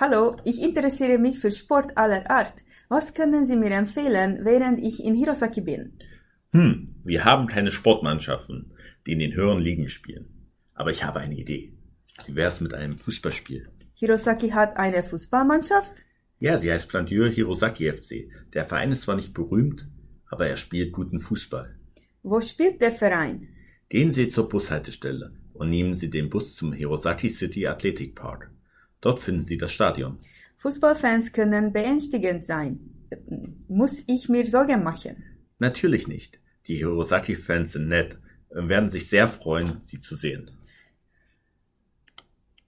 Hallo, ich interessiere mich für Sport aller Art. Was können Sie mir empfehlen, während ich in Hirosaki bin? Wir haben keine Sportmannschaften, die in den höheren Ligen spielen. Aber ich habe eine Idee. Wie wär's mit einem Fußballspiel? Hirosaki hat eine Fußballmannschaft? Ja, sie heißt Plantur Hirosaki FC. Der Verein ist zwar nicht berühmt, aber er spielt guten Fußball. Wo spielt der Verein? Gehen Sie zur Bushaltestelle und nehmen Sie den Bus zum Hirosaki City Athletic Park. Dort finden Sie das Stadion. Fußballfans können beängstigend sein. Muss ich mir Sorgen machen? Natürlich nicht. Die Hirosaki-Fans sind nett und werden sich sehr freuen, Sie zu sehen.